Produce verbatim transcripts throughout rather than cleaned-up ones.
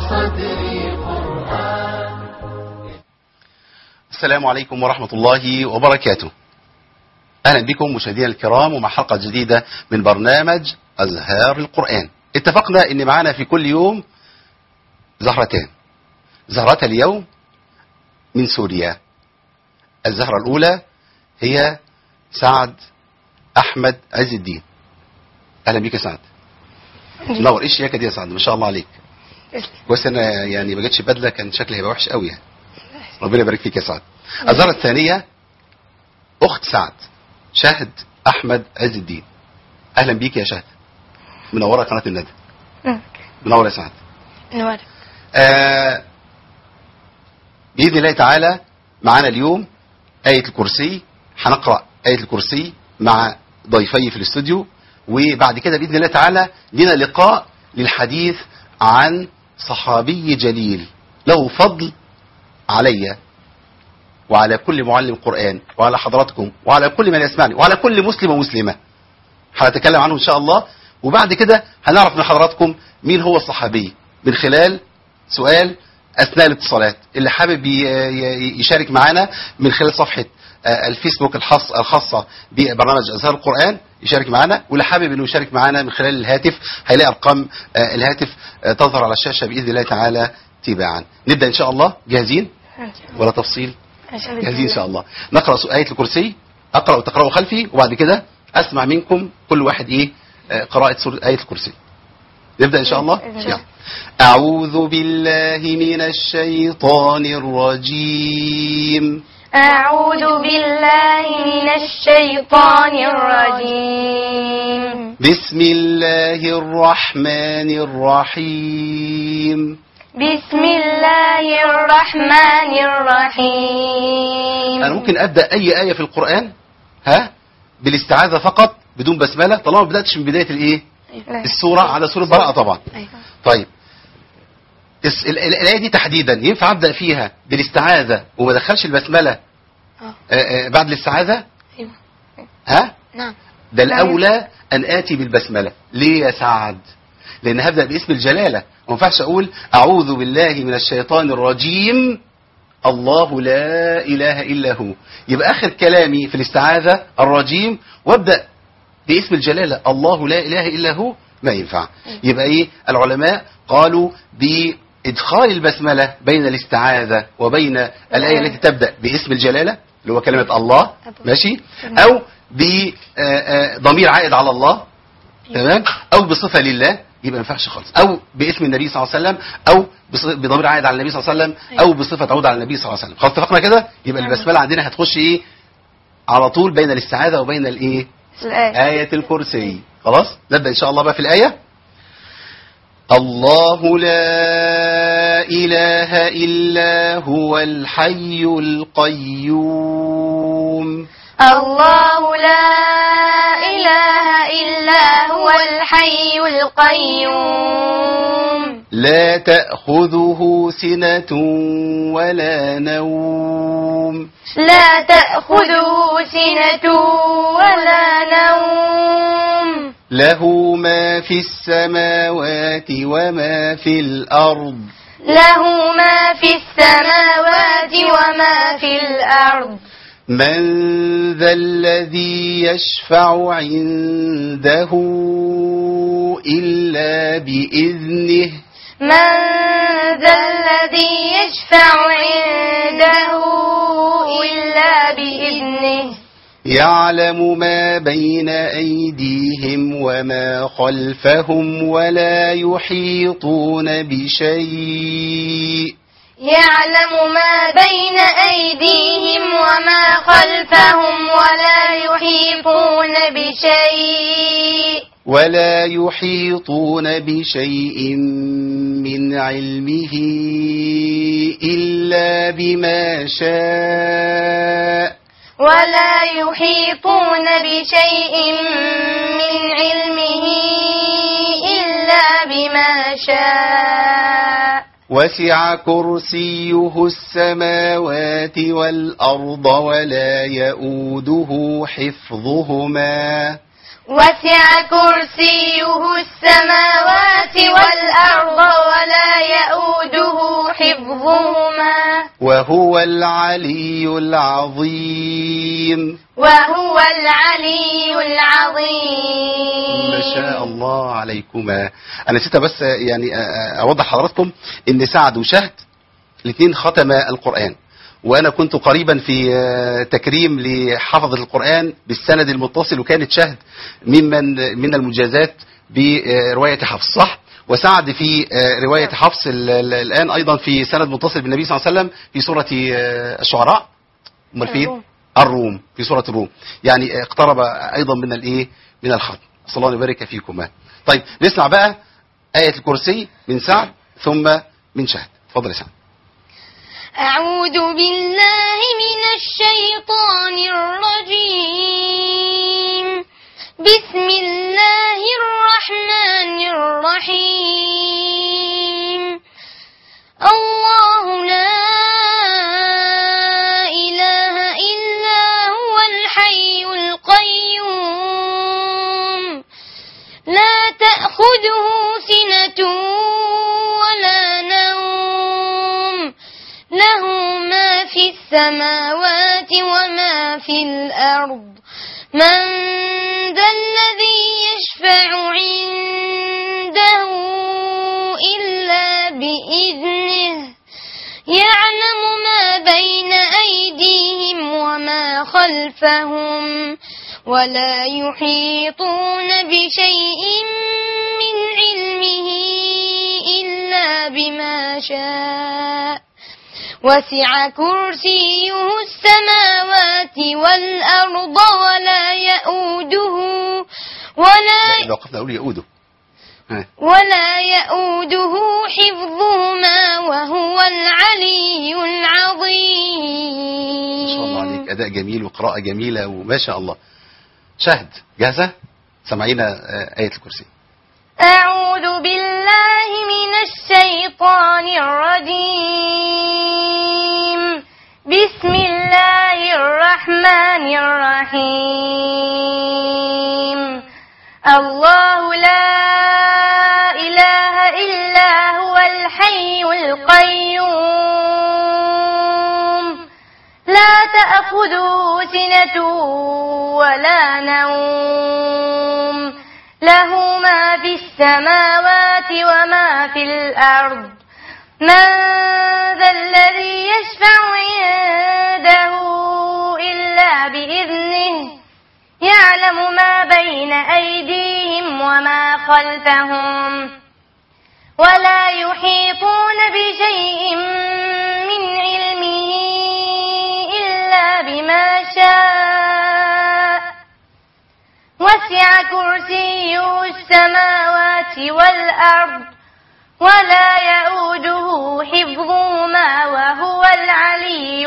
صدري قرآن. السلام عليكم ورحمة الله وبركاته. أهلا بكم مشاهدينا الكرام ومع حلقة جديدة من برنامج أزهار القرآن. اتفقنا أن معنا في كل يوم زهرتان. زهرة اليوم من سوريا. الزهرة الأولى هي سعد أحمد عز الدين. أهلا بك يا سعد. نور إيش ياك دي يا سعد، ما شاء الله عليك. كويس أنا يعني ما جتش بدلة، كان شكلي هيبقى وحش قوي يعني. ربنا يبارك فيك يا سعد. الزهرة الثانية أخت سعد، شهد أحمد عز الدين. أهلا بيك يا شهد، منورة قناة الندى. منورة يا سعد. منورة. آه بإذن الله تعالى معنا اليوم آية الكرسي. هنقرأ آية الكرسي مع ضيفي في الاستوديو، وبعد كده بإذن الله تعالى لنا لقاء للحديث عن صحابي جليل له فضل علي وعلى كل معلم قرآن وعلى حضراتكم وعلى كل من يسمعني وعلى كل مسلم ومسلمة. هنتكلم عنه إن شاء الله، وبعد كده هنعرف من حضراتكم مين هو الصحابي من خلال سؤال أثناء الاتصالات. اللي حابب يشارك معنا من خلال صفحة الفيسبوك الخاصة ببرنامج أزهار القرآن يشارك معنا، واللي حابب انه يشارك معنا من خلال الهاتف هيلاقي ارقام الهاتف تظهر على الشاشة بإذن الله تعالى تباعا. نبدأ ان شاء الله. جاهزين ولا تفصيل؟ جاهزين ان شاء الله. نقرأ آية الكرسي، اقرأ وتقرأوا خلفي، وبعد كده اسمع منكم كل واحد ايه قراءة سورة آية الكرسي. نبدأ ان شاء الله. يعني. أعوذ بالله من الشيطان الرجيم. أعوذ بالله من الشيطان الرجيم. بسم الله الرحمن الرحيم. بسم الله الرحمن الرحيم. أنا ممكن أبدأ أي آية في القرآن ها بالاستعاذة فقط بدون بسملة، طالما ما بدأتش من بداية الإيه؟ السورة، على سورة براءة طبعا. طيب الآية دي تحديدا ينفع أبدأ فيها بالاستعاذة وما دخلش البسملة آه. بعد الاستعاذة؟ أيوة. ها؟ نعم. ده الأولى أن آتي بالبسملة. ليه يا سعد؟ لأن هبدأ باسم الجلالة، وما ينفعش أقول أعوذ بالله من الشيطان الرجيم الله لا إله إلا هو، يبقى آخر كلامي في الاستعاذة الرجيم وابدأ باسم الجلالة الله لا إله إلا هو، ما ينفع. يبقى إيه؟ العلماء قالوا بإدخال البسملة بين الاستعاذة وبين الآية التي تبدأ باسم الجلالة اللي هو كلمة الله، ماشي، أو بضمير عائد على الله، تمام، أو بصفة لله، يبقى ما ينفعش خالص، أو باسم النبي صلى الله عليه وسلم، أو بضمير عائد على النبي صلى الله عليه وسلم، أو بصفة تعود على النبي صلى الله عليه وسلم. خلاص اتفقنا كده؟ يبقى البسملة عندنا هتخش إيه على طول بين الاستعاذة وبين الإيه؟ آية الكرسي. خلاص نبدأ إن شاء الله بقى في الآية. الله لا إله إلا هو الحي القيوم. الله لا إله إلا هو الحي القيوم. لا تأخذه سنة ولا نوم. لا تأخذه سنة ولا نوم. له ما في السماوات وما في الأرض. له ما في السماوات وما في الأرض. من ذا الذي يشفع عنده إلا بإذنه. من ذا الذي يشفع عنده إلا بإذنه. يعلم ما بين أيديهم وما خلفهم ولا يحيطون بشيء. يعلم ما بين أيديهم وما خلفهم ولا يحيطون بشيء. ولا يحيطون بشيء من علمه إلا بما شاء. ولا يحيطون بشيء من علمه إلا بما شاء. وسع كرسيه السماوات والأرض ولا يؤوده حفظهما. وسع كرسيه السماوات والأرض ولا حفظهما وهو العلي العظيم. وهو العلي العظيم. ما شاء الله عليكما. انا نسيت بس يعني اوضح حضراتكم ان سعد وشهد الاثنين ختم القرآن، وانا كنت قريبا في تكريم لحفظة القرآن بالسند المتصل، وكانت شهد ممن من المجازات برواية حفص، صح؟ وسعد في رواية حفص الآن أيضا في سند متصل بالنبي صلى الله عليه وسلم في سورة الشعراء. امال فين؟ الروم، في سورة الروم. يعني اقترب أيضا من الايه؟ من الختم. صلى الله يبارك فيكما. طيب نسمع بقى آية الكرسي من سعد ثم من شهد. اتفضل يا سعد. أعوذ بالله من الشيطان الرجيم. بسم الله الرحمن الرحيم. الله لا إله إلا هو الحي القيوم لا تأخذه سنة ولا نوم له ما في السماوات وما في الأرض من ذا الذي يشفع عنده إلا بإذنه يعلم ما بين أيديهم وما خلفهم ولا يحيطون بشيء من علمه إلا بما شاء وسع كرسيه السماوات والأرض ولا يؤوده ولا لو وقفنا أقول يؤوده ولا يؤوده حفظهما وهو العلي العظيم. ما شاء الله عليك، أداء جميل وقراءة جميلة وما شاء الله. شهد جاهزة؟ سمعينا آية الكرسي. أعوذ بالله من الشيطان الرجيم. بسم الله الرحمن الرحيم. الله لا إله إلا هو الحي القيوم لا تأخذه سنة ولا نوم له ما في السماوات وما في الأرض من ذا الذي يشفع عنده إلا بإذنه يعلم ما بين أيديهم وما خلفهم ولا يحيطون بشيء من علمه إلا بما شاء وسع كرسيه السماوات والأرض ولا يؤوده حفظهما وهو العلي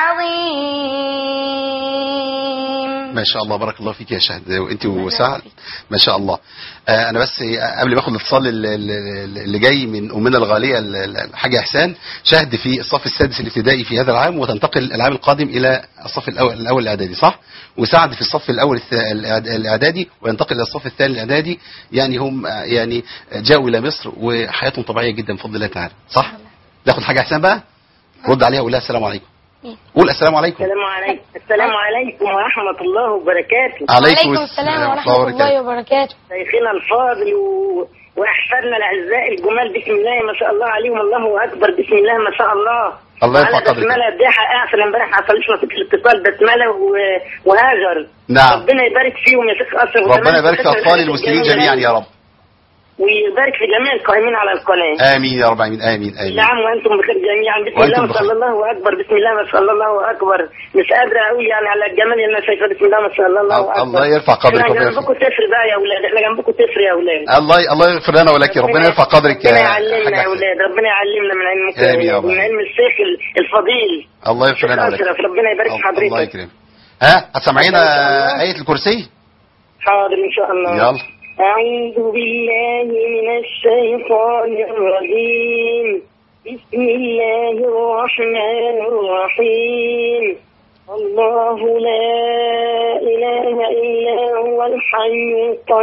العظيم. ما شاء الله، بارك الله فيك يا شهد وانت وسعد، ما شاء الله. آه انا بس قبل ما اخد الاتصال اللي جاي من امنا الغاليه الحاجه احسان، شهد في الصف السادس الابتدائي في هذا العام وتنتقل العام القادم الى الصف الاول الاول الاعدادي، صح؟ وسعد في الصف الاول الاعدادي وينتقل الى الصف الثاني الاعدادي. يعني هم يعني جاءوا الى مصر وحياتهم طبيعيه جدا بفضل الله تعالى، صح؟ ناخد حاجه احسان بقى، رد عليها وقول لها السلام عليكم. قول السلام عليكم. السلام عليكم. السلام عليكم ورحمة الله وبركاته. عليكم السلام ورحمة الله وبركاته. شيخنا الفاضل و... وأحفادنا الأعزاء الجمال، بسم الله ما شاء الله عليهم، الله أكبر، بسم الله ما شاء الله. الله يرفع قدرك. بسملة دي حقها في امبارح ما حصلش في الاتصال، بسملة و... وهاجر. نعم. ربنا يبارك فيهم يا شيخ أسر. ربنا يبارك في أطفال المسلمين جميعا يا رب. ويبارك في جميع القائمين على القناة. آمين يا رب، آمين آمين آمين. كل عام وأنتم بخير جميعا. بسم الله ما شاء الله أكبر، بسم الله ما شاء الله أكبر. مش قادرة أقول يعني على الجمال اللي أنا شايفاه. بسم الله ما شاء الله أكبر. الله يرفع قدرك. احنا جنبكم تفر بقى يا أولاد، احنا جنبكم تفر يا أولاد. الله الله يغفر لنا ولك، ربنا يرفع قدرك يا ربنا يعلمنا يا أولاد، ربنا يعلمنا من علمك، من علم الشيخ الفضيل. الله يغفر لنا ولك. ربنا يبارك في حضرتك. الله يكرمك. ها هتسمعينا آية الكرسي؟ حاضر إن شاء الله. يلا. أعوذ بالله من الشيطان الرجيم. بسم الله الرحمن الرحيم. الله لا إله إلا هو الحي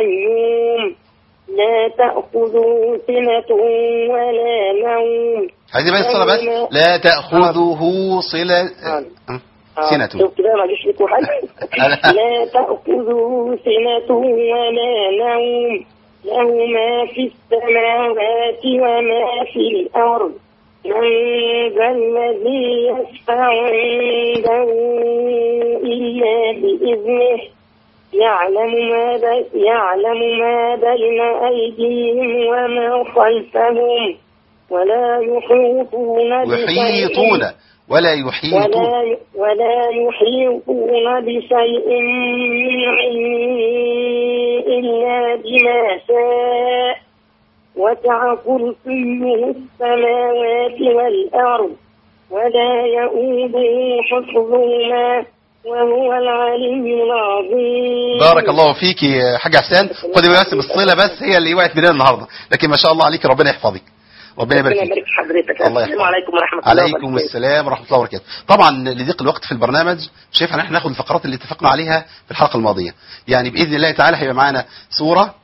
القيوم لا تأخذه سنة ولا نوم عايزين بس الصلاة بس. لا تأخذه صلة سنة. شوف كده ما جيش لكم حاجة. لا تأخذه سنة ولا نوم له ما في السماوات وما في الأرض من ذا الذي يشفع عنده إلا بإذنه يعلم ما بي يعلم ما بين أيديهم وما خلفهم ولا يحيطون يحيطون ولا يحيطون ولا ولا يحيطون بشيء من علمه إلا بما شاء وسع كرسيه السماوات والأرض ولا يؤوده حفظهما وهو العلي العظيم. بارك الله فيك يا حاج حسان. خدي بس بالصلة بس هي اللي وقعت مننا النهارده، لكن ما شاء الله عليك ربنا يحفظك. ربنا يبارك فيك. حضرتك. الله السلام عليكم ورحمة الله وبركاته. عليكم السلام ورحمة الله وبركاته. طبعا لضيق الوقت في البرنامج شايف ان احنا ناخد الفقرات اللي اتفقنا عليها في الحلقة الماضية. يعني بإذن الله تعالى هيبقى معانا سورة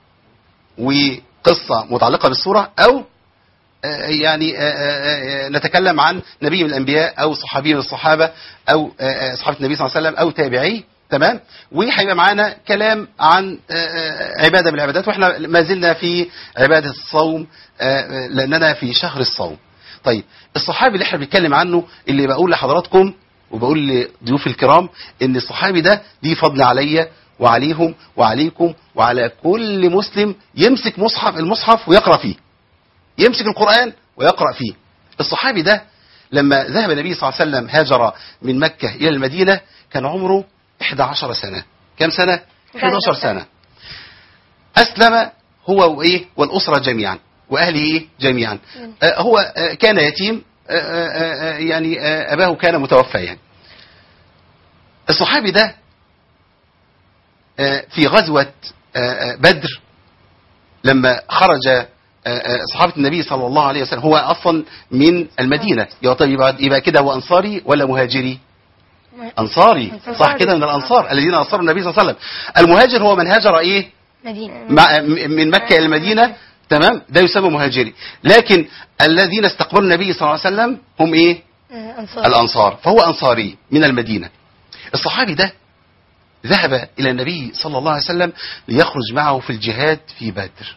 وقصة متعلقة بالسورة، او يعني نتكلم عن نبي من الأنبياء أو صحابي من الصحابة أو صحابة النبي صلى الله عليه وسلم أو تابعي. تمام. وهيبقى معانا كلام عن عبادة من العبادات، واحنا ما زلنا في عبادة الصوم لأننا في شهر الصوم. طيب الصحابي اللي احنا بنتكلم عنه، اللي بقول لحضراتكم وبقول لضيوف الكرام ان الصحابي ده دي فضل عليا وعليهم وعليكم وعلى كل مسلم يمسك مصحف المصحف ويقرأ فيه، يمسك القرآن ويقرأ فيه. الصحابي ده لما ذهب النبي صلى الله عليه وسلم هاجر من مكة إلى المدينة كان عمره إحدى عشرة سنة. كم سنة؟ إحدى عشرة سنة. أسلم هو وإيه والأسرة جميعا وأهله إيه جميعا. آه هو آه كان يتيم، آه آه يعني آه أباه كان متوفى. يعني الصحابي ده آه في غزوة آه بدر لما خرج صحابة النبي صلى الله عليه وسلم، هو أصلا من المدينة. يبقى, يبقى كده هو أنصاري ولا مهاجري؟ أنصاري، صح كده، من الأنصار الذين أنصروا النبي صلى الله عليه وسلم. المهاجر هو من هاجر إيه؟ مدينة. من مكة إلى المدينة. تمام، ده يسمى مهاجري. لكن الذين استقبلوا النبي صلى الله عليه وسلم هم إيه؟ أنصار. الأنصار. فهو أنصاري من المدينة. الصحابي ده ذهب إلى النبي صلى الله عليه وسلم ليخرج معه في الجهاد في بدر.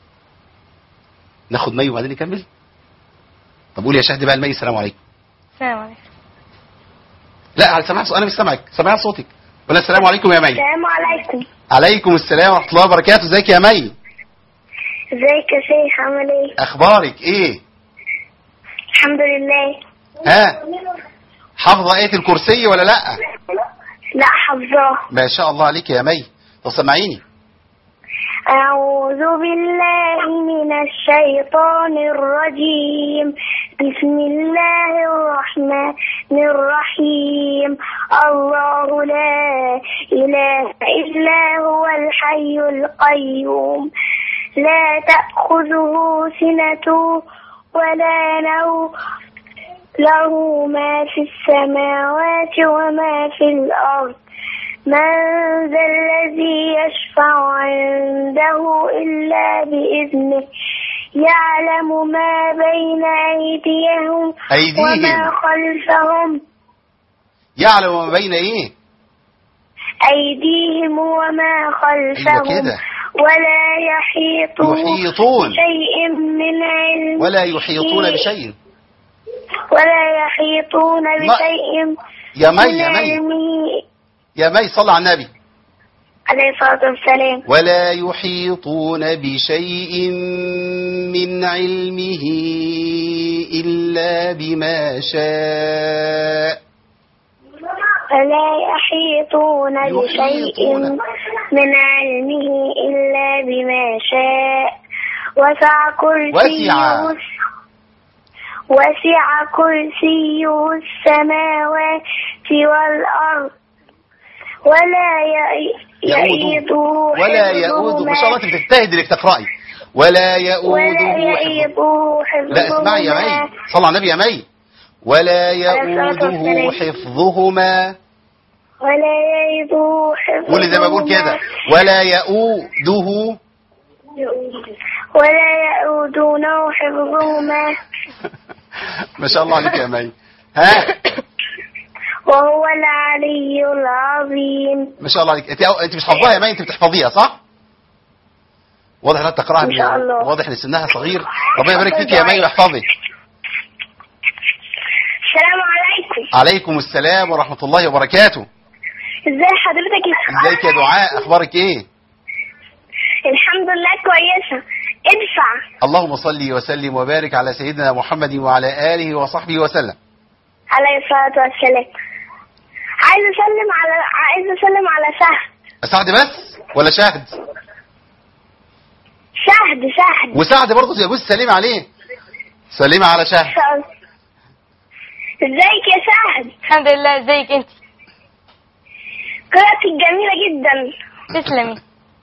ناخد مي وبعدين نكمل. طب قول يا شهد بقى المي. السلام عليكم. السلام عليكم. لا على سماع انا مش سامعك، سامع صوتك. ولا السلام عليكم يا مي. السلام عليكم. عليكم السلام ورحمه الله وبركاته. ازيك يا مي؟ ازيك يا شيخ، عامل ايه؟ اخبارك ايه؟ الحمد لله. ها حافظه ايه الكرسي ولا لا؟ لا حافظاه. ما شاء الله عليك يا مي. طب سمعيني. أعوذ بالله من الشيطان الرجيم. بسم الله الرحمن الرحيم. الله لا إله إلا هو الحي القيوم لا تأخذه سنة ولا نوم له ما في السماوات وما في الأرض من ذا الذي يشفع عنده إلا بإذنه يعلم ما بين أيديهم, أيديهم وما خلفهم. يعلم ما بين إيه؟ أيديهم وما خلفهم. أيوة كده. ولا يحيطون, يحيطون بشيء من علمه ولا يحيطون بشيء ولا يحيطون بشيء يا مي يا مي علمه. يا مي صلى على النبي عليه الصلاة والسلام. ولا يحيطون بشيء من علمه إلا بما شاء. ولا يحيطون بشيء من علمه إلا بما شاء. وسع كرسيه وسع كرسيه السماوات والأرض ولا يؤوده ولا يؤوده. ما شاء الله انت بتجتهد انك تقراي. ولا يؤوده حفظهما. لا اسمعي يا مي، صلى على النبي يا مي. ولا يؤوده حفظهما. ولا يؤوده حفظهما. قولي زي ما بقول كده. ولا يؤوده ولا يؤودونه حفظهما. ما شاء الله عليك يا مي. ها وهو العلي العظيم. ما شاء الله عليك. انت انت مش حافظاها يا مي، انت بتحفظيها صح؟ واضح انها تقراها، إن شاء الله. واضح ان سنها صغير. ربنا يبارك فيك يا مي ويحفظك. السلام عليكم. عليكم السلام ورحمة الله وبركاته. ازي حضرتك يا ازيك يا دعاء، اخبارك ايه؟ الحمد لله كويسة. ادفع. اللهم صل وسلم وبارك على سيدنا محمد وعلى آله وصحبه وسلم. عليه الصلاة والسلام. عايز اسلم على عايز اسلم على شهد. سعد بس ولا شهد؟ شهد شهد. وسعد برضه يا بص، سليم عليه. سليمة على شهد. ازيك يا شهد؟ الحمد لله. ازيك انت؟ قراءتك جميلة جدا. تسلمي.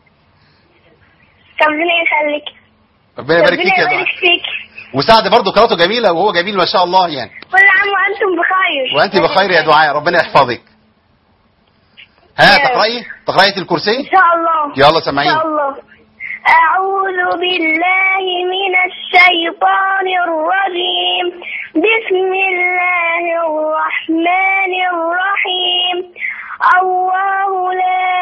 ربنا يخليك. ربنا يبارك فيك يا دعاء. وسعد برضه قراءته جميلة وهو جميل ما شاء الله يعني. كل عام وانتم بخير. وانت بخير يا دعاء، ربنا يحفظك. ها تقرأي تقرأي الكرسي ان شاء الله. يلا سامعين. ان شاء الله. أعوذ بالله من الشيطان الرجيم. بسم الله الرحمن الرحيم. الله لا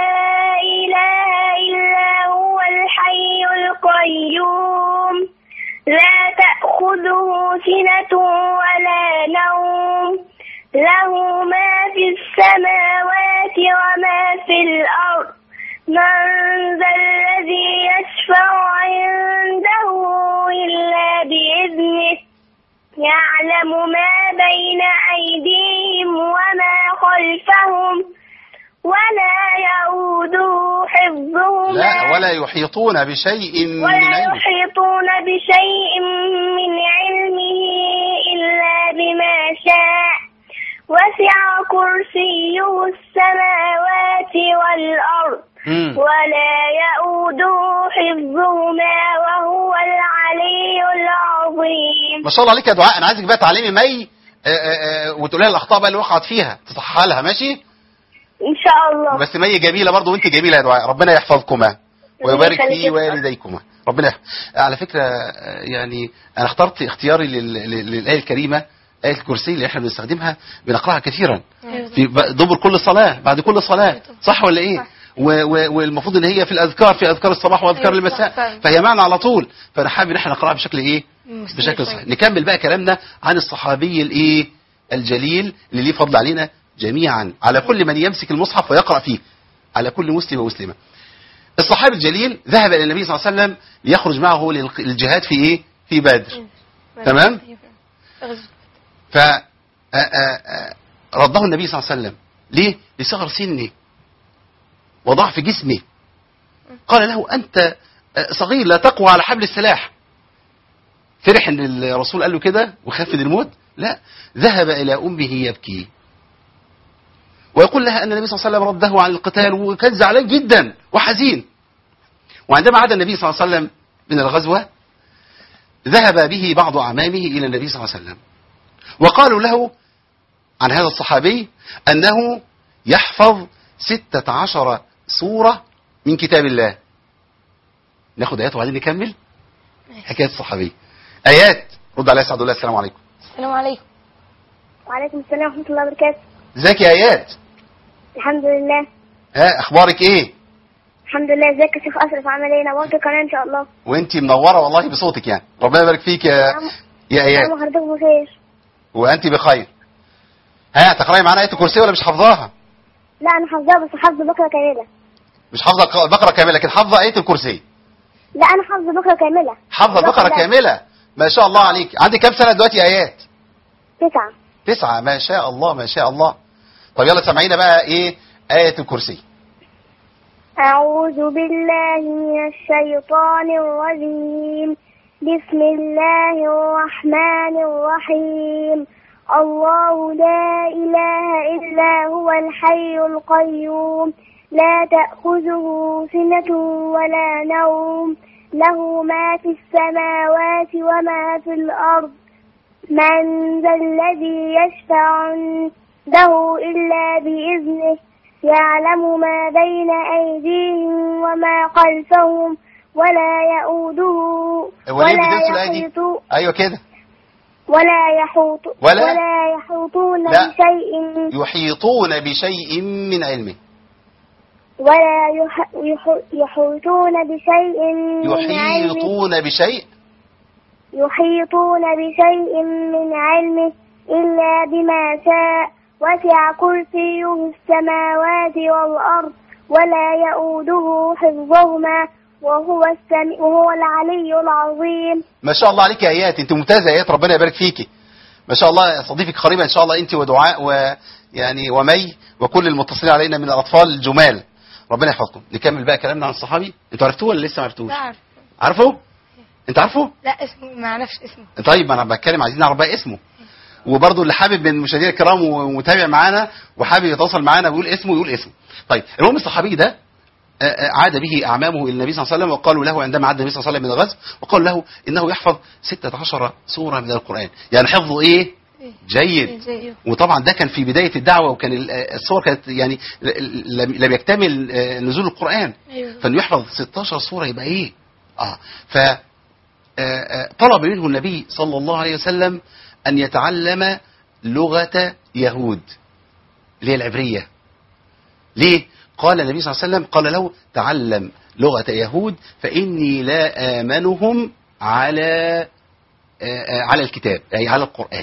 إله إلا هو الحي القيوم لا تأخذه سنة ولا نوم له ما في السماوات وما في الأرض. من ذا الذي يشفع عنده إلا بإذنه يعلم ما بين أيديهم وما خلفهم ولا يؤوده حفظهما. لا ولا يحيطون بشيء من ولا علمه. يحيطون بشيء من علمه إلا بما شاء. وسع كرسيه السماوات والأرض مم. ولا يؤوده حفظهما وهو العلي العظيم. ما شاء الله عليك يا دعاء. انا عايزك بقى تعلمي مي وتقولي لها الاخطاء بقى اللي وقعت فيها تصححها لها، ماشي؟ ان شاء الله. بس مي جميله برضه وانت جميله يا دعاء، ربنا يحفظكما ويبارك في والديكما. ربنا يحفظ. على فكره يعني انا اخترت اختياري للايه الكريمه، آية الكرسي اللي احنا بنستخدمها بنقراها كثيرا في دبر كل صلاة، بعد كل صلاة، صح ولا ايه؟ والمفروض ان هي في الاذكار، في اذكار الصباح واذكار المساء، فهي معنا على طول. فانا حابب ان احنا نقراها بشكل ايه؟ بشكل صحيح. نكمل بقى كلامنا عن الصحابي الايه الجليل اللي ليه فضل علينا جميعا، على كل من يمسك المصحف ويقرأ فيه، على كل مسلم ومسلمة. الصحابي الجليل ذهب الى النبي صلى الله عليه وسلم ليخرج معه للجهاد في ايه؟ في بدر. تمام؟ فرده النبي صلى الله عليه وسلم. ليه؟ لصغر سنه وضعف جسمه. قال له أنت صغير لا تقوى على حبل السلاح. فرح ان الرسول قال له كده وخاف من الموت؟ لا، ذهب إلى أمه يبكي ويقول لها أن النبي صلى الله عليه وسلم رده عن القتال، وكان زعلان جدا وحزين. وعندما عاد النبي صلى الله عليه وسلم من الغزوة ذهب به بعض أعمامه إلى النبي صلى الله عليه وسلم وقالوا له عن هذا الصحابي أنه يحفظ ستة عشر سورة من كتاب الله. ناخد آيات وبعدين نكمل حكاية الصحابي. آيات رد عليها سعد الله. السلام عليكم. السلام عليكم. وعليكم السلام ورحمة الله وبركاته. ازيك يا آيات؟ الحمد لله. ها أخبارك إيه؟ الحمد لله. ازيك يا شيخ أشرف؟ عامل ايه؟ نورت القناة إن شاء الله. وأنتي منورة والله بصوتك يعني. ربنا يبارك فيك يا يا آيات. أنا حضرتك بخير. وأنت بخير. ها تقرأي معانا آية الكرسي ولا مش حافظاها؟ لا أنا حافظاها بس حافظة بقرة كاملة. مش حافظة بقرة كاملة لكن حافظة آية الكرسي. لا أنا حافظة بقرة كاملة. حافظة بقرة كاملة. ما شاء الله عليك. عندك كام سنة دلوقتي يا آيات؟ تسعة. تسعة. ما شاء الله ما شاء الله. طب يلا سمعينا بقى إيه آية الكرسي. أعوذ بالله من الشيطان الرجيم. بسم الله الرحمن الرحيم. الله لا إله إلا هو الحي القيوم لا تأخذه سنة ولا نوم له ما في السماوات وما في الأرض. من ذا الذي يشفع عنده إلا بإذنه يعلم ما بين أيديهم وما خلفهم ولا يؤوده ولا يحيطون. أيوة كده. ولا يحوط ولا, ولا يحوطون لا. بشيء يحيطون بشيء من علمه. ولا يح... يح... يحوطون بشيء من علمه يحيطون بشيء يحيطون بشيء من علمه إلا بما شاء وسع كرسيه السماوات والأرض ولا يؤوده حفظهما وهو السميع وهو العلي العظيم. ما شاء الله عليك يا ايات، انت ممتازه يا ايات، ربنا يبارك فيكي. ما شاء الله صديقك قريبا ان شاء الله، انت ودعاء ويعني ومي وكل المتصلين علينا من الاطفال الجمال، ربنا يحفظكم. نكمل بقى كلامنا عن الصحابي. انتوا عرفتوه ولا لسه ما عرفتوش؟ لا عارف. عارفه؟ انت عارفه؟ لا اسمه ما اعرفش اسمه. طيب ما انا بتكلم، عايزين نعرف بقى اسمه. وبرضه اللي حابب من المشاهدين الكرام ومتابع معانا وحابب يتواصل معانا ويقول اسمه يقول اسمه. طيب المهم الصحابي ده عاد به اعمامه الى النبي صلى الله عليه وسلم، وقالوا له عندما عاد النبي صلى الله عليه وسلم من الغزو، وقالوا له انه يحفظ ستة عشر سوره من القران، يعني حفظه ايه؟ جيد. وطبعا ده كان في بدايه الدعوه، وكان الصور كانت يعني لم يكتمل نزول القران، فانه يحفظ ستة عشر سوره يبقى ايه؟ اه ف طلب منه النبي صلى الله عليه وسلم أن يتعلم لغة يهود اللي هي العبرية. ليه؟ قال النبي صلى الله عليه وسلم قال له تعلم لغة يهود فإني لا آمنهم على على الكتاب، أي على القرآن.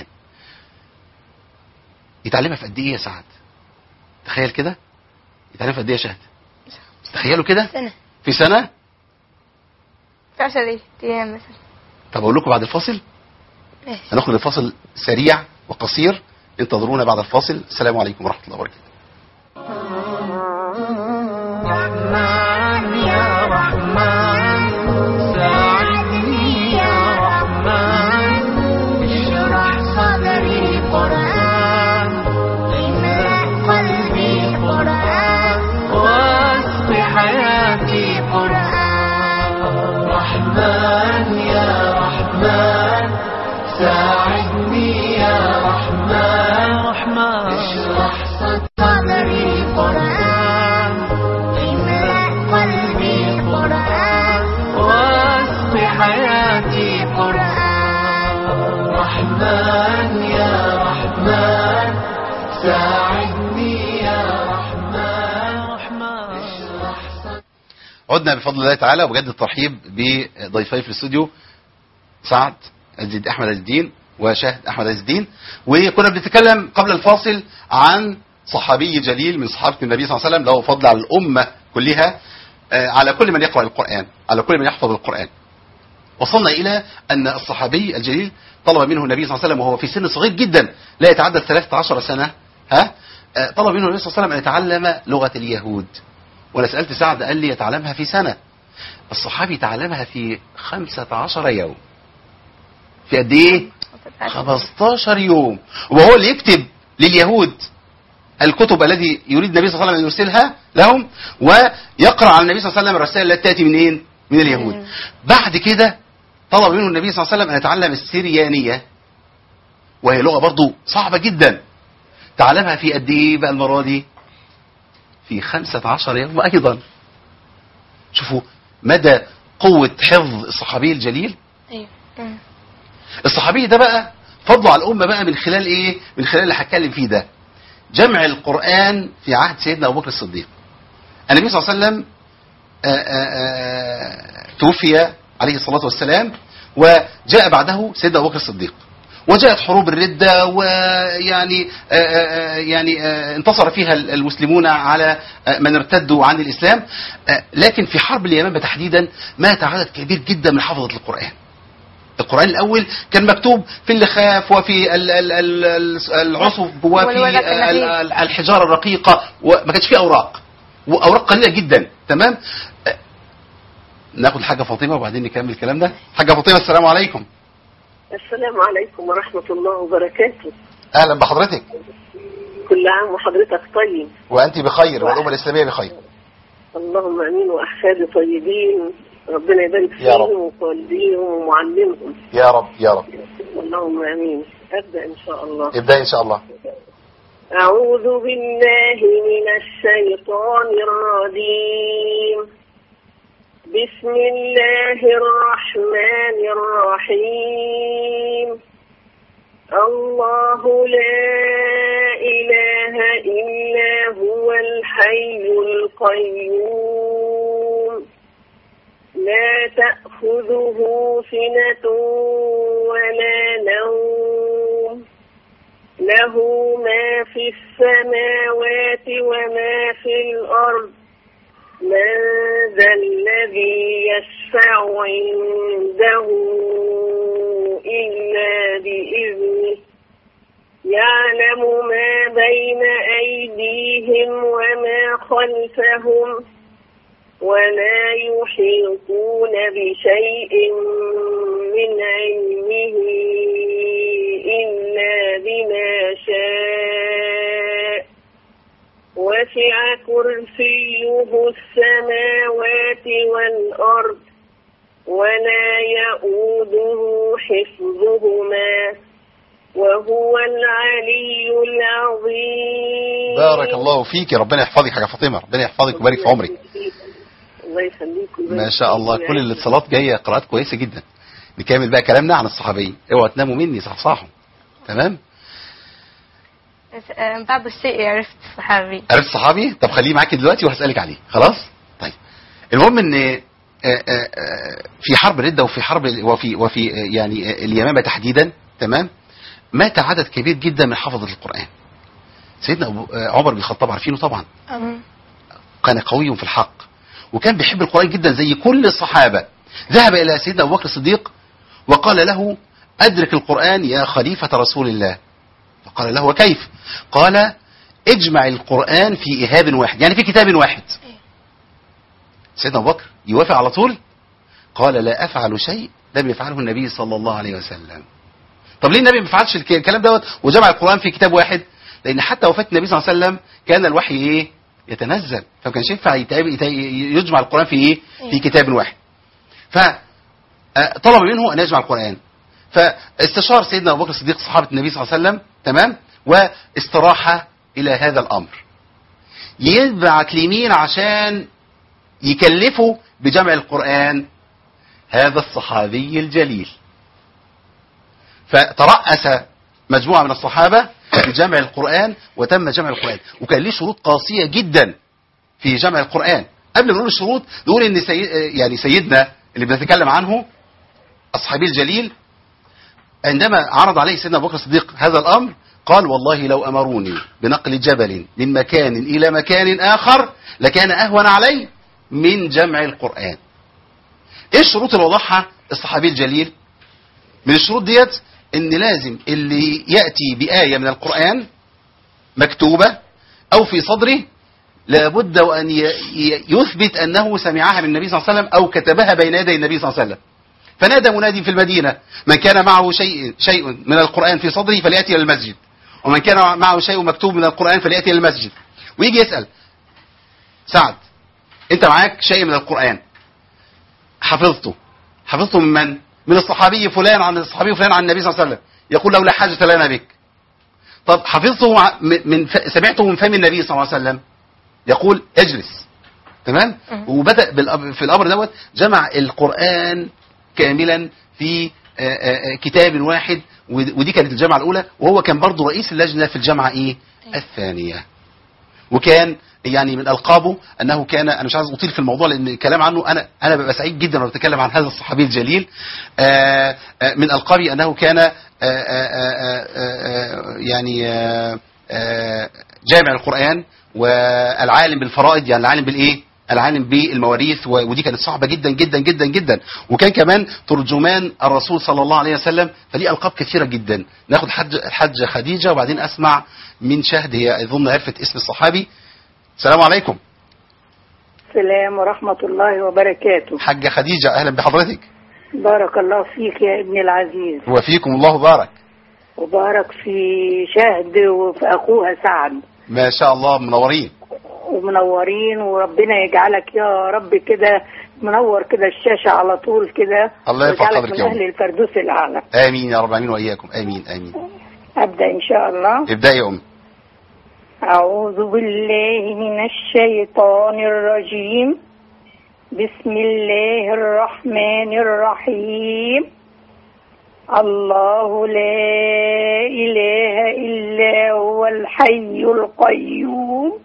يتعلمها في قد إيه يا سعد؟ تخيل كده، يتعلمها في قد إيه يا شهد؟ تخيلوا كده سنة. في سنة في عشرة أيام مثلا. طب أقول لكم بعد الفاصل. هناخد الفاصل سريع وقصير، انتظرونا بعد الفاصل. السلام عليكم ورحمة الله وبركاته. رحمن يا رحمن ساعدني يا رحمن اشرح صدري قرآن املأ قلبي قرآن واسق حياتي قرآن. رحمن يا رحمن ساعدني يا رحمن رحمن اشرح صدري قرآن املأ قلبي قرآن واسق حياتي قرآن. رحمن يا رحمن ساعدني يا رحمن رحمن اشرح صدري. عدنا بفضل الله تعالى، وبجد الترحيب بضيفي في الاستوديو سعد عز احمد عز الدين وشاهد احمد عز الدين. وكنا بنتكلم قبل الفاصل عن صحابي جليل من صحابه النبي صلى الله عليه وسلم له فضل على الامه كلها، على كل من يقرا القران، على كل من يحفظ القران. وصلنا الى ان الصحابي الجليل طلب منه النبي صلى الله عليه وسلم وهو في سن صغير جدا لا يتعدى ثلاثة عشر سنه، ها طلب منه النبي صلى الله عليه وسلم ان يتعلم لغه اليهود. وانا سالت سعد قال لي يتعلمها في سنه. الصحابي تعلمها في خمسة عشر يوم. في قد ايه؟ خمستاشر يوم. وهو اللي يكتب لليهود الكتب التي يريد النبي صلى الله عليه وسلم ان يرسلها لهم، ويقرا على النبي صلى الله عليه وسلم الرسائل التي تاتي منين؟ من اليهود. بعد كده طلب منه النبي صلى الله عليه وسلم ان يتعلم السريانيه، وهي لغه برضو صعبه جدا. تعلمها في قد ايه بقى المره دي؟ في خمسة عشر يوم ايضا. شوفوا مدى قوه حفظ الصحابي الجليل. ايوه. الصحابي ده بقى فضله على الامه بقى من خلال ايه؟ من خلال اللي هتكلم فيه ده، جمع القرآن في عهد سيدنا أبو بكر الصديق. النبي صلى الله عليه وسلم آآ آآ توفي عليه الصلاة والسلام، وجاء بعده سيدنا أبو بكر الصديق، وجاءت حروب الردة، ويعني آآ يعني آآ انتصر فيها المسلمون على من ارتدوا عن الإسلام. لكن في حرب اليمامة تحديدا مات عدد كبير جدا من حفظة القرآن. القرآن الأول كان مكتوب في اللخاف وفي العصف وفي الحجارة الرقيقة، وما كانش فيه أوراق، وأوراق قليلة جدا. تمام. ناخد حاجة فاطمة وبعدين نكمل الكلام ده. حاجة فاطمة السلام عليكم. السلام عليكم ورحمة الله وبركاته. أهلا بحضرتك. كل عام وحضرتك طيب. وأنت بخير والأمة الإسلامية بخير. اللهم أمين. وأحفادي طيبين، ربنا يبارك فيهم ووالديهم ومعلمهم يا رب يا رب. اللهم امين. ابدا ان شاء الله. ابدا ان شاء الله. اعوذ بالله من الشيطان الرجيم. بسم الله الرحمن الرحيم. الله لا إله إلا هو الحي القيوم لا تأخذه سنة ولا نوم له ما في السماوات وما في الأرض من ذا الذي يشفع عنده إلا بإذنه يعلم ما بين أيديهم وما خلفهم ولا يحيطون بشيء من علمه إلا بما شاء وسع كرسيه السماوات والأرض ولا يؤوده حفظهما وهو العلي العظيم. بارك الله فيك، ربنا يحفظك حاجة فاطمة، ربنا يحفظك ويبارك في عمرك. الله يخليك. ما شاء الله، كل الاتصالات جاية قراءات كويسة جدا. نكمل بقى كلامنا عن الصحابية، اوعوا تناموا مني، صحصحوا. تمام. بعض الشيء عرفت الصحابي. عرفت الصحابي؟ طب خليه معاكي دلوقتي وهسألك عليه. خلاص؟ طيب. المهم ان في حرب الردة وفي حرب وفي وفي يعني اليمامة تحديدا، تمام؟ مات عدد كبير جدا من حفظة القرآن. سيدنا عمر بن الخطاب عارفينه طبعا. كان قوي في الحق وكان بيحب القرآن جدا زي كل الصحابة. ذهب إلى سيدنا أبو بكر الصديق وقال له: أدرك القرآن يا خليفة رسول الله. فقال له: وكيف؟ قال: اجمع القرآن في إهاب واحد، يعني في كتاب واحد. سيدنا أبو بكر يوافق على طول؟ قال: لا أفعل شيء لم يفعله النبي صلى الله عليه وسلم. طب ليه النبي ما فعلش الكلام دوت وجمع القرآن في كتاب واحد؟ لأن حتى وفاة النبي صلى الله عليه وسلم كان الوحي إيه؟ يتنزل، فما كانش ينفع يجمع القرآن في إيه؟ في كتاب واحد. فطلب منه أن يجمع القرآن، فاستشار سيدنا أبو بكر الصديق صحابة النبي صلى الله عليه وسلم، تمام؟ واستراح إلى هذا الأمر. يبعت لمين عشان يكلفه بجمع القرآن؟ هذا الصحابي الجليل. فترأس مجموعة من الصحابة لجمع القرآن وتم جمع القرآن، وكان ليه شروط قاسية جدا في جمع القرآن. قبل ما نقول الشروط نقول ان سي... يعني سيدنا اللي بنتكلم عنه الصحابي الجليل عندما عرض عليه سيدنا ابو بكر الصديق هذا الامر قال: والله لو امروني بنقل جبل من مكان الى مكان اخر لكان اهون علي من جمع القرآن. ايه الشروط اللي وضعها الصحابي الجليل؟ من الشروط ديت ان لازم اللي يأتي بآية من القرآن مكتوبة او في صدره لابد وان يثبت انه سمعها من النبي صلى الله عليه وسلم او كتبها بين يدي النبي صلى الله عليه وسلم. فنادى منادي في المدينة: من كان معه شيء شيء من القرآن في صدره فليأتي الى المسجد، ومن كان معه شيء مكتوب من القرآن فليأتي الى المسجد. ويجي يسأل: سعد، انت معاك شيء من القرآن حفظته، حفظته من من؟ من الصحابي فلان عن الصحابي فلان عن النبي صلى الله عليه وسلم. يقول: له لا حاجة لنا بك. طب حفظته من سمعته من فم النبي صلى الله عليه وسلم. يقول: اجلس. تمام. وبدأ في الأمر دوت جمع القرآن كاملا في كتاب واحد، ودي كانت الجامعة الأولى، وهو كان برضو رئيس اللجنة في الجامعة إيه؟ الثانية. وكان يعني من ألقابه أنه كان، أنا مش عايز أطيل في الموضوع لأن الكلام عنه أنا أنا ببقى سعيد جدا لما بتكلم عن هذا الصحابي الجليل. آآ آآ من ألقابه أنه كان آآ آآ يعني آآ جامع القرآن والعالم بالفرائض، يعني العالم بالإيه؟ العالم بالمواريث، ودي كانت صعبة جدا جدا جدا جدا. وكان كمان ترجمان الرسول صلى الله عليه وسلم، فليه ألقاب كثيرة جدا. ناخد حج الحاجة خديجة وبعدين أسمع من شهد، هي أظن عرفت اسم الصحابي. السلام عليكم. السلام ورحمة الله وبركاته. حاجة خديجة، أهلا بحضرتك. بارك الله فيك يا ابني العزيز. وفيكم الله بارك. وبارك في شهد وفي أخوها سعد. ما شاء الله، منورين ومنورين، وربنا يجعلك يا رب كده منور كده الشاشة على طول كده. الله يرفع قدرك يا أهل الفردوس الأعلى. آمين يا رب العالمين وإياكم. آمين آمين. أبدأ إن شاء الله. ابدأي يا أم. أعوذ بالله من الشيطان الرجيم. بسم الله الرحمن الرحيم. الله لا إله إلا هو الحي القيوم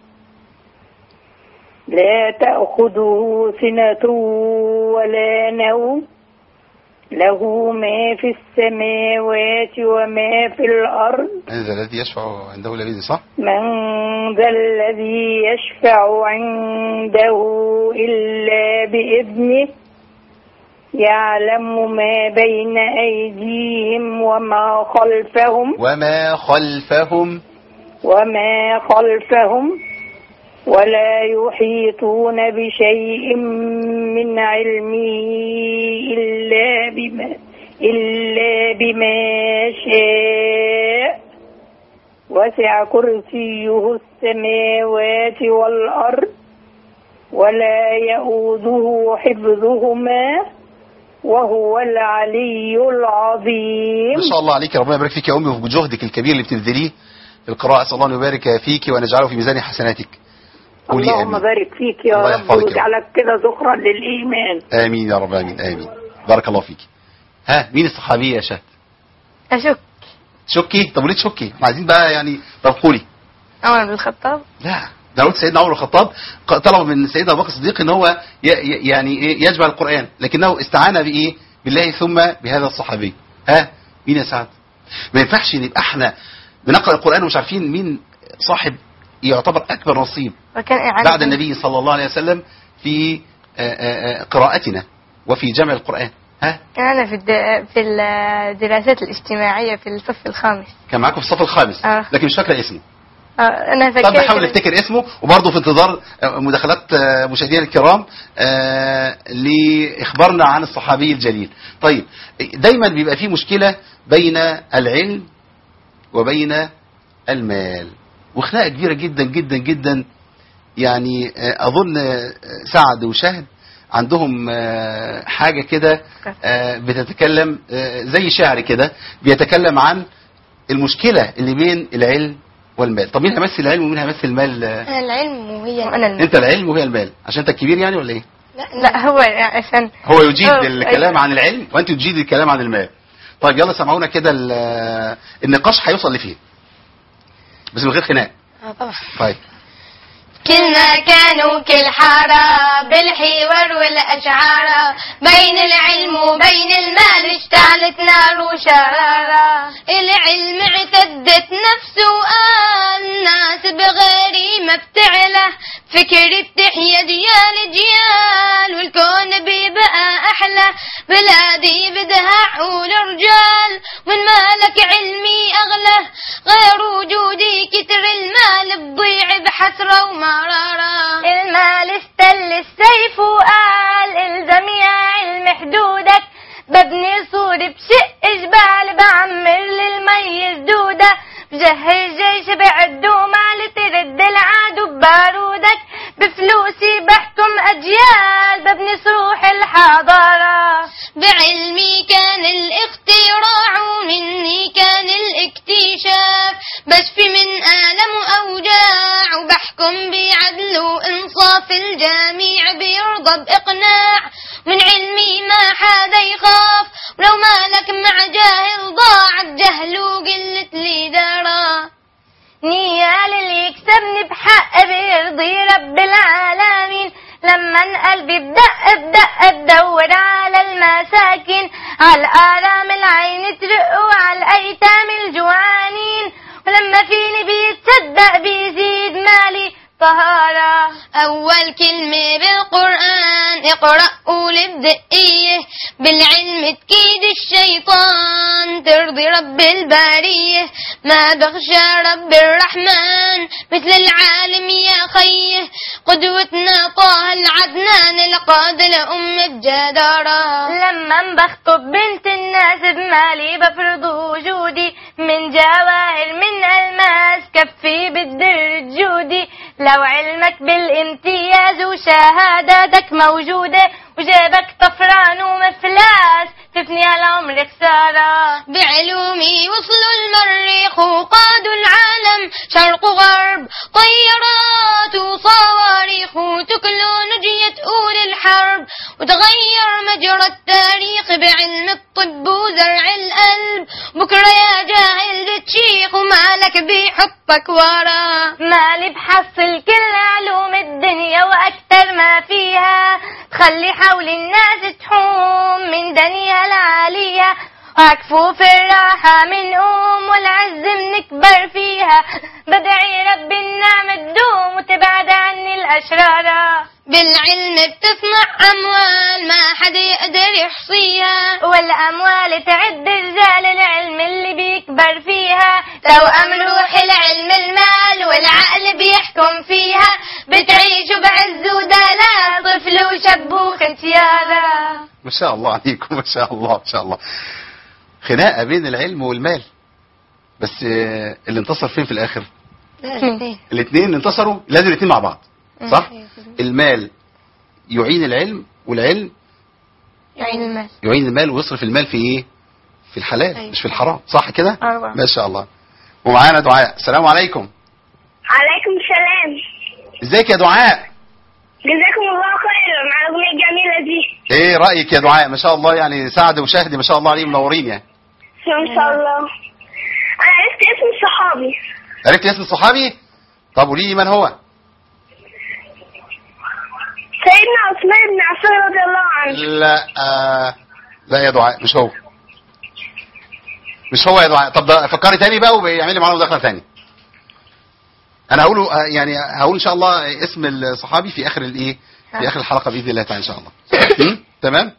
لا تأخذه سنة ولا نوم له ما في السماوات وما في الأرض. من ذا الذي يشفع عنده إلا بإذنه، صح؟ من ذا الذي يشفع عنده إلا بإذنه يعلم ما بين أيديهم وما خلفهم وما خلفهم وما خلفهم ولا يحيطون بشيء من علمه إلا بما إلا بما شاء وسع كرسيه السماوات والأرض ولا يؤوده حفظهما وهو العلي العظيم. ما شاء الله عليك، ربنا يبارك فيك يا أمي وفي جهدك الكبير اللي بتبذليه في القراءة. أسأل الله أن يبارك فيك وأن يجعله في ميزان حسناتك. اللهم بارك فيك يا رب واجعلك كده ذخرا للإيمان. آمين يا رب، آمين آمين. بارك الله فيك. ها، مين الصحابية يا شهد؟ أشك. شكي؟ طب وليه تشكي؟ احنا عايزين بقى يعني، طب قولي. عمر بن الخطاب. لا، ده قلت سيدنا عمر بن الخطاب طلب من سيدنا أبو بكر الصديق ان هو يعني يجمع القرآن، لكنه استعان بإيه؟ بالله ثم بهذا الصحابي. ها، مين يا سعد؟ ما ينفعش نبقى احنا بنقرأ القرآن ومش عارفين مين صاحب يعتبر أكبر نصيب بعد النبي صلى الله عليه وسلم في قراءتنا وفي جمع القرآن. ها؟ كان أنا في في الدراسات الاجتماعية في الصف الخامس. كان معاكم في الصف الخامس. آه. لكن مش فاكرة اسمه. آه أنا فاكر. طب نحاول نفتكر اسمه، وبرضه في انتظار مداخلات مشاهدينا الكرام آه لإخبارنا عن الصحابي الجليل. طيب، دايما بيبقى فيه مشكلة بين العلم وبين المال، وخناقة كبيرة جدا جدا جدا. يعني أظن سعد وشهد عندهم حاجة كده بتتكلم زي شعر كده بيتكلم عن المشكلة اللي بين العلم والمال. طب مين هيمثل العلم ومين هيمثل المال؟ العلم وهي أنا المال. انت العلم وهي المال عشان انت الكبير يعني ولا ايه؟ لا, لا هو عشان هو يجيد الكلام عن العلم وانت تجيد الكلام عن المال. طيب يلا سمعونا كده النقاش هيوصل لفين بس من غير خناق. اه طبعا. طيب. كلنا كانوا كل حارة بالحوار والأشعار بين العلم وبين المال اشتعلت نار وشرارة. العلم اعتدت نفسه وقال الناس بغيري ما بتعله فكري بتحيا ديال جيال والكون بيبقى أحلى بلادي بدها عقول رجال من مالك علمي أغلى غير وجودي كتر المال بضيع بحسرة ومرارة. المال استل السيف وقال الزم يا علم حدودك ببني صور بشق جبال بعمر للمي سدودة بجهز جيش بعدو مال ترد العدو ببارودك بفلوسي بحكم أجيال ببني صروح الحضارة. بعلمي كان الاختراع ومني كان الاكتشاف بشفي من آلم وأوجاع وبحكم بعدل وإنصاف الجميع بيرضى بإقناع من علمي ما حدا يخاف ولو مالك مع جاهل ضاع الجهل وقلة الإدارة. نيال اللي يكسبني بحق بيرضي رب العالمين لما قلبي بدق بدق بدور على المساكين على الآرام العين ترق وعلى الأيتام الجوانين ولما فيني بيتصدق بيزيد مالي طهارة. أول كلمة بالقرآن اقرأ قول بدقية بالعلم تكيد الشيطان ترضي رب البارية ما بخشى رب الرحمن مثل العالم يا خيه قدوتنا طه العدنان القاد لأم الجدارة. لما بخطب بنت الناس بمالي بفرض وجودي من جواهر من ألماس كفي بالدر الجودي لو علمك بالامتياز وشهاداتك موجودة وجيبك طفران ومفلاس تفني العمر خسارة. بعلومي وصلوا المريخ وقادوا العالم شرق وغرب طيارات وصواري التاريخ تكلو نجية أولي الحرب، وتغير مجرى التاريخ بعلم الطب وزرع القلب. بكرة يا جاهل بتشيخ ومالك بيحطك ورا. مالي بحصل كل علوم الدنيا وأكتر ما فيها، تخلي حول الناس تحوم من دنيا العالية، وعكفوف الراحة من أم والعز منكبر فيها. بدعي رب النعمة تدوم وتبعد عني الأشرار. بالعلم بتصنع أموال ما حدا يقدر يحصيها، والأموال تعد رجال العلم اللي بيكبر فيها. توأم روح العلم المال والعقل بيحكم فيها. بتعيشوا بعز ودلال طفل وشب وختيارة. ما شاء الله عليكم، ما شاء الله ما شاء الله. خناقة بين العلم والمال، بس آه، اللي انتصر فين في الآخر؟ الاثنين انتصروا، لازم الاثنين مع بعض، صح؟ المال يعين العلم، والعلم يعين المال يعين المال، ويصرف المال في ايه؟ في الحلال. أيوة. مش في الحرام، صح كده؟ أيوة. ما شاء الله. ومعانا دعاء. السلام عليكم. عليكم السلام. ازيك يا دعاء؟ جزاكم الله خيرا على الأغنية الجميلة دي. ايه رأيك يا دعاء؟ ما شاء الله، يعني سعد وشهد ما شاء الله عليهم منورين يعني. ما شاء الله. أنا عرفت اسم الصحابي. عرفت اسم الصحابي؟ طب قولي لي من هو؟ سيدنا عثمان بن عفان رضي الله عنه. لا آه لا يا دعاء، مش هو. مش هو يا دعاء. طب ده فكري تاني بقى ويعملي معانا مداخله تاني. انا هقوله يعني هقول ان شاء الله اسم الصحابي في اخر الايه؟ في اخر الحلقه باذن الله تعالى ان شاء الله. تمام؟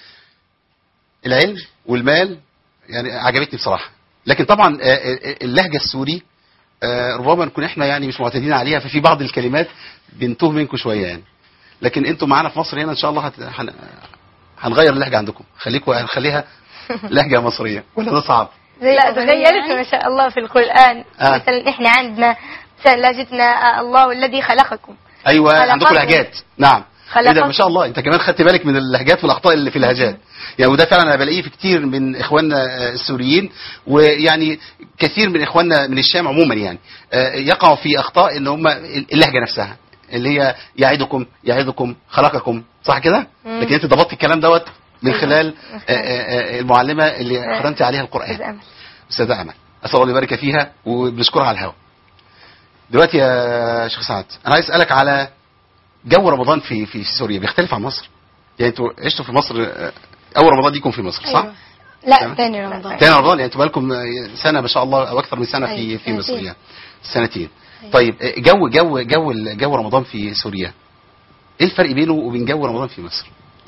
العلم والمال يعني عجبتني بصراحه، لكن طبعا اللهجه السوري ربما نكون احنا يعني مش معتادين عليها، ففي بعض الكلمات بنتوه منكم شويه يعني. لكن انتوا معانا في مصر هنا ان شاء الله هت... هن... هنغير اللهجه عندكم، خليكم هنخليها لهجه مصريه ولا ده صعب؟ لا تغيرت ما شاء الله في القرآن. آه. مثلا احنا عندنا مثلا لهجتنا الله الذي خلقكم. ايوه عندكم لهجات. نعم. ايه ده ما شاء الله، انت كمان خدت بالك من اللهجات والاخطاء اللي في اللهجات يعني. وده فعلا انا بلاقيه في كتير من اخواننا السوريين، ويعني كثير من اخواننا من الشام عموما يعني يقعوا في اخطاء ان هم اللهجه نفسها اللي هي يعدكم يعدكم خلقكم، صح كده؟ لكن انت ضبطت الكلام دوت من خلال المعلمه اللي خدمتي عليها القران، استاذه امل، اسال الله يبارك فيها وبنشكرها على الهواء. دلوقتي يا شيخ سعد انا عايز اسالك على جو رمضان في في سوريا، بيختلف عن مصر؟ يعني انتوا عشتوا في مصر اول رمضان ليكم في مصر، صح؟ أيوة. لا ثاني رمضان. ثاني رمضان يعني انتوا بقالكم سنه ما شاء الله او اكثر من سنه في أيوة. في مصر يعني سنتين. أيوة. طيب جو جو جو جو رمضان في سوريا ايه الفرق بينه وبين جو رمضان في مصر؟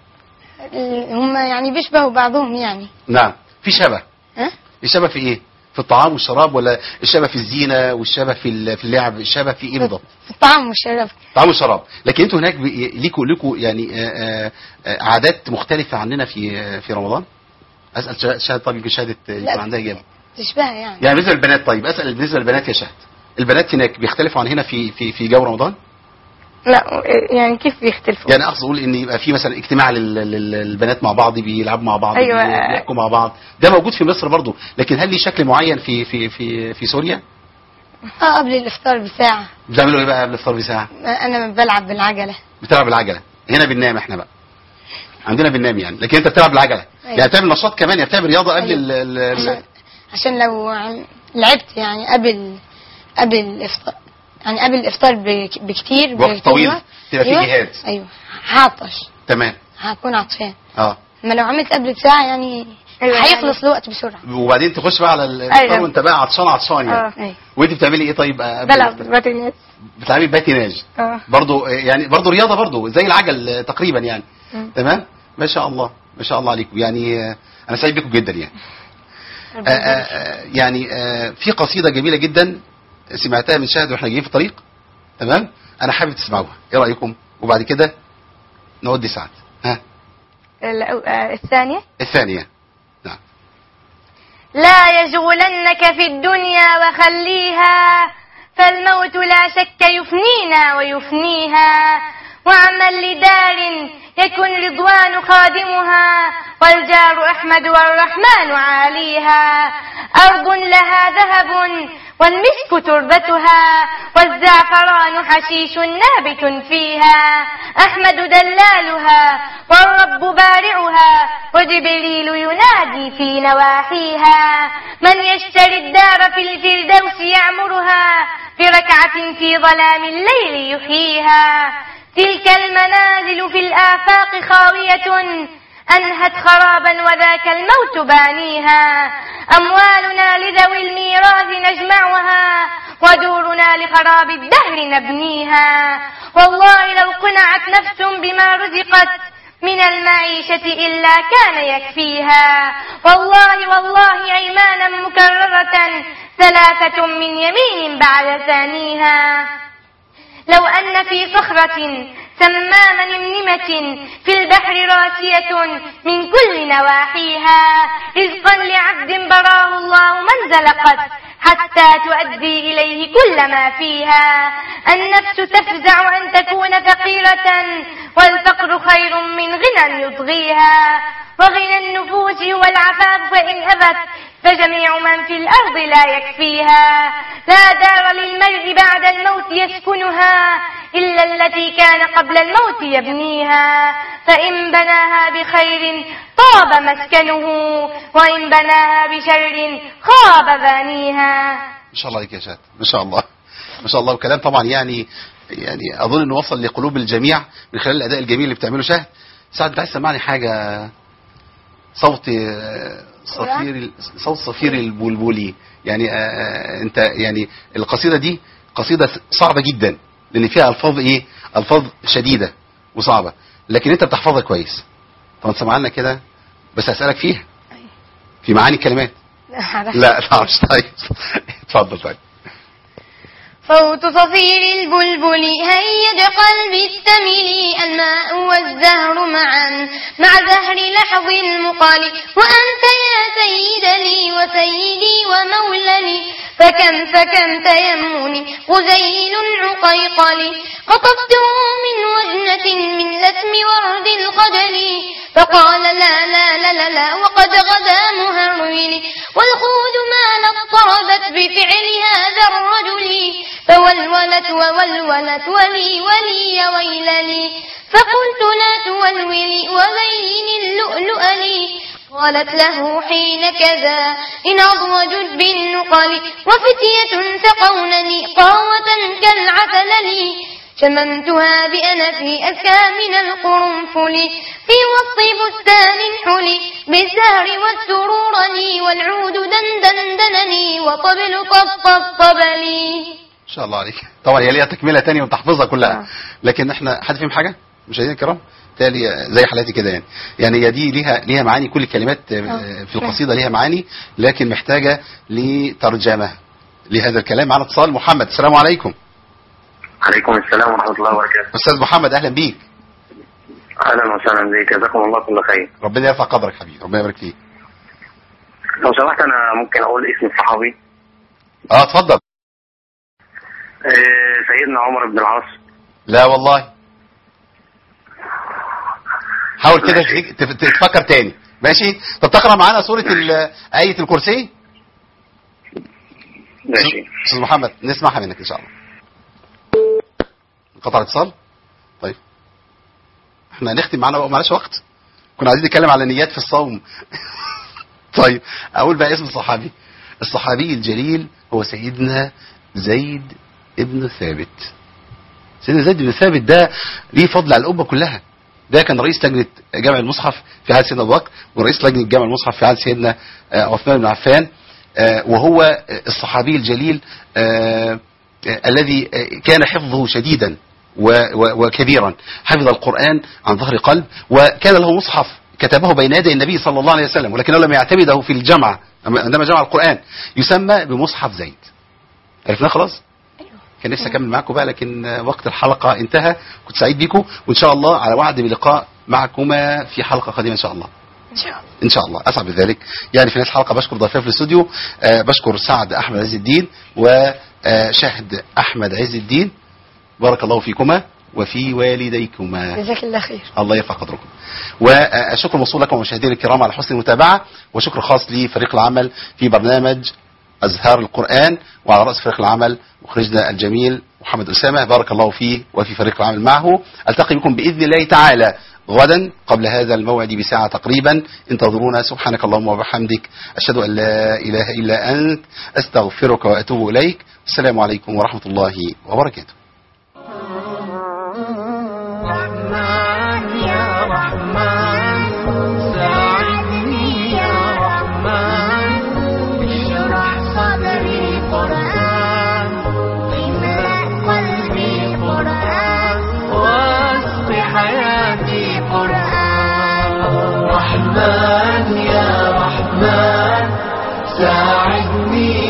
هم يعني بيشبهوا بعضهم يعني. نعم في شبه. ها؟ الشبه في ايه؟ في الطعام والشراب، ولا الشبه في الزينه والشبه في في اللعب؟ الشبه في ايه بالضبط؟ في الطعام والشراب. الطعام والشراب. لكن انتوا هناك ليكوا ليكوا يعني آآ آآ عادات مختلفه عننا في في رمضان؟ اسال شهد. طب يمكن شهاده يكون عندها اجابه تشبهها يعني. يعني بالنسبه للبنات. طيب اسال بالنسبه للبنات يا شهد، البنات هناك بيختلفوا عن هنا في في في جو رمضان؟ لا يعني كيف بيختلفوا؟ يعني اقصد اقول ان يبقى في مثلا اجتماع للبنات مع بعض، بيلعبوا مع بعض، أيوة. بيحكوا مع بعض، ده موجود في مصر برضو، لكن هل ليه شكل معين في في في في سوريا؟ اه قبل الافطار بساعه. بتعملوا ايه بقى قبل الافطار بساعه؟ انا بلعب بالعجله. بتلعب بالعجله. هنا بننام احنا بقى، عندنا بننام يعني، لكن انت بتلعب بالعجله. أيوة. يعني بتعمل نشاط كمان، يعني بتعمل رياضه قبل. أيوة. ال ال عشان, عشان لو لعبت يعني قبل قبل الافطار يعني قبل الافطار بكتير بوقت طويل تبقى أيوة. في جهاد. ايوه هعطش. تمام. هكون عطشان. اه اما لو عملت قبل بساعه يعني أيوة هيخلص يعني. الوقت بسرعه. وبعدين تخش بقى على الافطار. أيوة. وانت بقى عطشان عطشان يعني. اه أيوة. وانت بتعملي ايه طيب؟ بلعب باتيناج. بتلعبي باتيناج. اه برضه يعني برضه رياضه برضه زي العجل تقريبا يعني. م. تمام. ما شاء الله ما شاء الله عليكم يعني. انا سعيد بكم جدا يعني. آآ آآ يعني آآ في قصيده جميله جدا سمعتها من شاهد واحنا جايين في الطريق. تمام. انا حابب تسمعوها، ايه رايكم؟ وبعد كده نودي سعد. ها الثانيه الثانيه. نعم. لا يشغلنك في الدنيا وخليها، فالموت لا شك يفنينا ويفنيها، واعمل لدار يكن رضوان خادمها، والجار أحمد والرحمن عاليها، أرض لها ذهب والمسك تربتها والزعفران حشيش نابت فيها. أحمد دلالها والرب بارعها وجبريل ينادي في نواحيها. من يشتري الدار في الفردوس يعمرها بركعة في ظلام الليل يحييها. تلك المنازل في الآفاق خاوية أنهت خرابا وذاك الموت بانيها. أموالنا لذوي الميراث نجمعها ودورنا لخراب الدهر نبنيها. والله لو قنعت نفس بما رزقت من المعيشة إلا كان يكفيها. والله والله أيمانا مكررة ثلاثة من يمين بعد ثانيها. لو أن في صخرة سماما نمنمة في البحر راسية من كل نواحيها رزقا لعبد براه الله من زلقت حتى تؤدي إليه كل ما فيها. النفس تفزع أن تكون فقيرة والفقر خير من غنى يطغيها. وغنى النفوس هو العفاف فإن أبت فجميع من في الأرض لا يكفيها. لا دار للمرء بعد الموت يسكنها إلا التي كان قبل الموت يبنيها. فإن بناها بخير طاب مسكنه وإن بناها بشر خاب بانيها. ما شاء الله عليك يا شات، ما شاء الله ما شاء الله. وكلام طبعا يعني يعني اظن انه وصل لقلوب الجميع من خلال الاداء الجميل اللي بتعمله. شاهد سعد عايز تسمعني حاجه؟ صوت صفير صوت صفير البلبلي يعني. آآ انت يعني القصيده دي قصيده صعبه جدا لان فيها الفاظ ايه الفاظ شديده وصعبه، لكن انت بتحفظها كويس. طب تسمع لنا كده بس اسالك فيها في معاني الكلمات. لا لا مش طيب. اتفضل. طيب. صوت صفير البلبل هيج قلبي استملي الماء والزهر معا مع زهر لحظ المقال وأنت يا سيد لي وسيدي ومولني فكم فكم تيمني غزيل عقيقلي قطفته من وجنة من لثم ورد الخجل فقال لا لا لا لا, لا وقد غدا مهرولي والخود ما اضطربت بفعل هذا الرجل فولولت وولولت ولي ولي ويللي فقلت لا تولولي وبين اللؤلؤ لي قالت له حين كذا إن أضوجت بالنقل وفتية سقونني قهوة كالعسل لي شممتها بأنفي أزكى من القرنفل في وسط بستان حلي بالزهر والسرور لي والعود دندن دنني وطبل طبطب لي. ما شاء الله عليك. طبعا هي ليها تكمله ثانيه وتحفظها كلها، لكن احنا حد فيهم حاجه مشاهدينا الكرام تالي زي حالاتي كده يعني. يعني هي دي ليها ليها معاني، كل الكلمات في القصيده ليها معاني، لكن محتاجه لترجمه لهذا الكلام. معنا اتصال. محمد، السلام عليكم. عليكم السلام ورحمه الله وبركاته. استاذ محمد اهلا بيك. اهلا وسهلا بك، جزاكم الله كل خير. ربنا يرفع قدرك حبيبي، ربنا يبارك فيك. لو سمحت انا ممكن اقول اسم الصحابي؟ اه اتفضل. سيدنا عمر بن العاص. لا والله، حاول كده تفكر تاني. ماشي. طب تقرا معانا سوره آية الكرسي. ماشي استاذ محمد نسمعها منك ان شاء الله. قطع الاتصال. طيب احنا هنختم معانا بقى، معلش وقت، كنا عايزين نتكلم على نيات في الصوم. طيب اقول بقى اسم الصحابي. الصحابي الجليل هو سيدنا زيد ابن ثابت. سيدنا زيد بن ثابت ده ليه فضل على الأمة كلها. ده كان رئيس لجنة جامع المصحف في عهد سيدنا أبو بكر، ورئيس لجنة جامع المصحف في عهد سيدنا عثمان بن عفان، وهو الصحابي الجليل الذي كان حفظه شديدا وكبيرا، حفظ القرآن عن ظهر قلب، وكان له مصحف كتبه بين يدي النبي صلى الله عليه وسلم، ولكنه لم يعتمده في الجمع عندما جمع القرآن، يسمى بمصحف زيد. عرفناه خلاص؟ كان نفسي اكمل معاكم بقى، لكن وقت الحلقه انتهى. كنت سعيد بيكم، وان شاء الله على وعد بلقاء معكما في حلقه قادمه ان شاء الله. ان شاء الله ان شاء الله اسعد بذلك. يعني في نهايه الحلقه بشكر ضيفي في الاستوديو، آه بشكر سعد احمد عز الدين وشهد احمد عز الدين، بارك الله فيكما وفي والديكما. جزاك الله خير. الله يرفع قدركم. والشكر موصول لكم مشاهدينا الكرام على حسن المتابعه، وشكر خاص لفريق العمل في برنامج أزهار القرآن، وعلى رأس فريق العمل مخرجنا الجميل محمد أسامة، بارك الله فيه وفي فريق العمل معه. ألتقي بكم بإذن الله تعالى غدا قبل هذا الموعد بساعة تقريبا. انتظرونا. سبحانك اللهم وبحمدك، أشهد أن لا إله إلا أنت، أستغفرك وأتوب إليك. السلام عليكم ورحمة الله وبركاته. رحمن يا رحمن ساعدني يا رحمن، اشرح صدري قرآن، املأ قلبي قرآن، واسق حياتي قرآن. رحمن يا رحمن ساعدني